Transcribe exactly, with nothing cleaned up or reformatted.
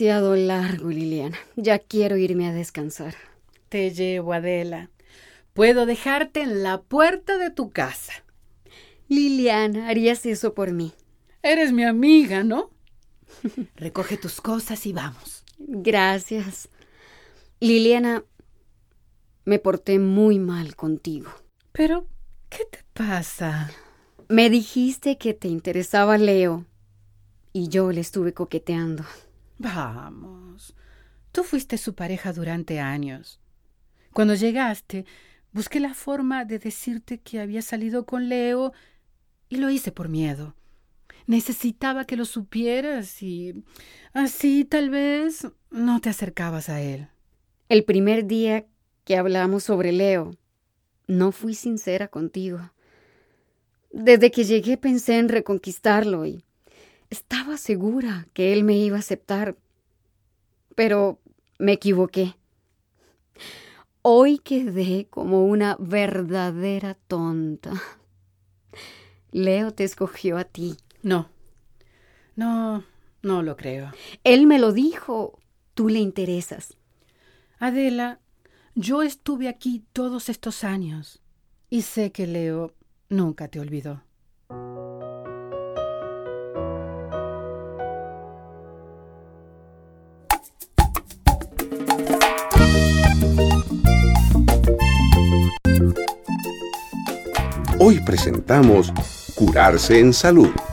demasiado largo, Liliana. Ya quiero irme a descansar. Te llevo, Adela. Puedo dejarte en la puerta de tu casa. Liliana, ¿harías eso por mí? Eres mi amiga, ¿no? Recoge tus cosas y vamos. Gracias. Liliana, me porté muy mal contigo. Pero, ¿qué te pasa? Me dijiste que te interesaba Leo y yo le estuve coqueteando. Vamos, tú fuiste su pareja durante años. Cuando llegaste, busqué la forma de decirte que había salido con Leo y lo hice por miedo. Necesitaba que lo supieras y así tal vez no te acercabas a él. El primer día que hablamos sobre Leo, no fui sincera contigo. Desde que llegué pensé en reconquistarlo y estaba segura que él me iba a aceptar. Pero me equivoqué. Hoy quedé como una verdadera tonta. Leo te escogió a ti. No, no, no lo creo. Él me lo dijo. Tú le interesas. Adela, yo estuve aquí todos estos años y sé que Leo nunca te olvidó. Hoy presentamos Curarse en Salud.